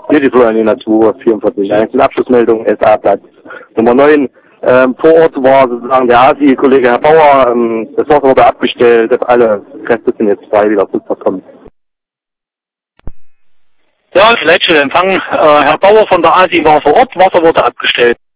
Nee, die Florian Natur 44. Eine Abschlussmeldung, SA Platz Nummer 9. Vor Ort war sozusagen der ASI-Kollege Herr Bauer. Das Wasser wurde abgestellt. Alle Kräfte sind jetzt frei, wieder zurückzukommen. Ja, vielleicht schon empfangen. Herr Bauer von der ASI war vor Ort. Wasser wurde abgestellt.